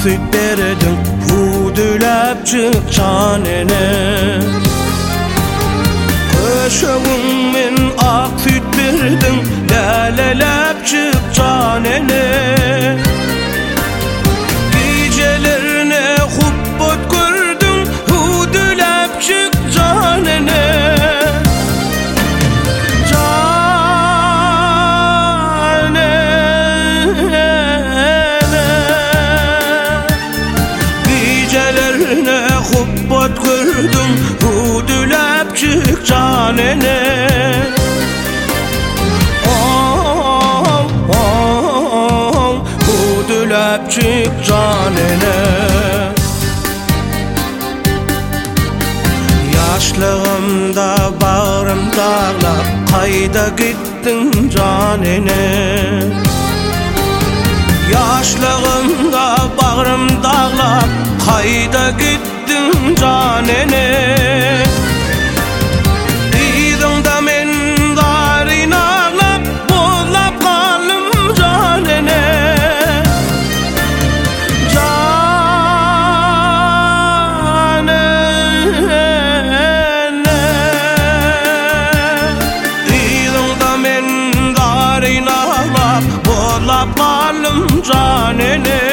süt berdin, hudülep çık canene. Köşeğimin ak süt berdin, lelelep çık canene. Gecelerine hubbot gördün, hudülep çık canene. Gecelerine hubbot gördün, hudülep çık canene. Oh, oh, hudülep çık canene. Yaşlığımda bağrım dağlap, kayda gittin canene. Yaşlığımda bağrım dağlap, kayda gittin canene. Didinda men darin ağlap, bollap kalım canene. Canene Didinda men darin ağlap, bollap kalım canene.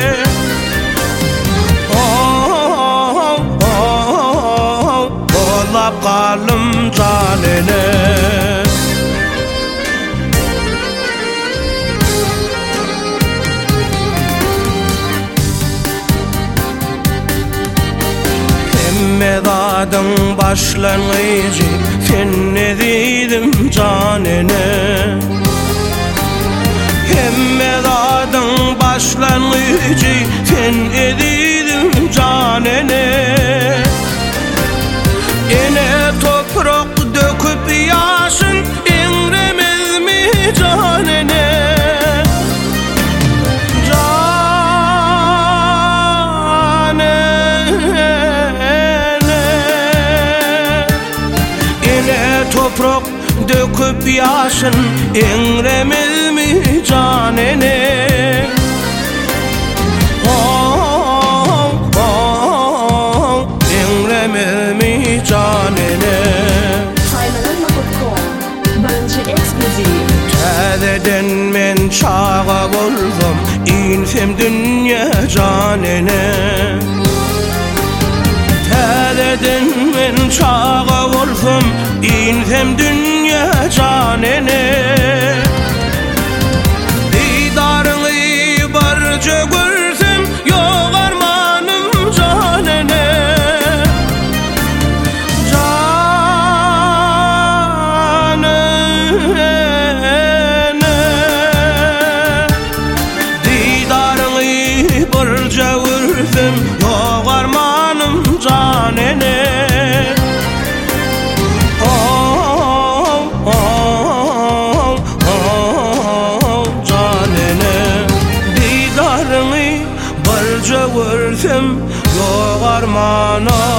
Bollap kalım canene. Hemmedadın başlangıcı, sen ne dedim canene. Hemmedadın başlangıcı, sen ne dedim canene. Ene toprak döküp yaşın, inremez mi canene. Canene Ene toprak döküp yaşın, inremez mi canene. Täzeden men çağa boldum, insem dünya canene. Täzeden men çağa boldum, insem dünya canene. Didarını barca görsem, yok armanım canene. Yok armanım canene. Oh, oh, oh, canene. Didarını barca görsem, yok armanım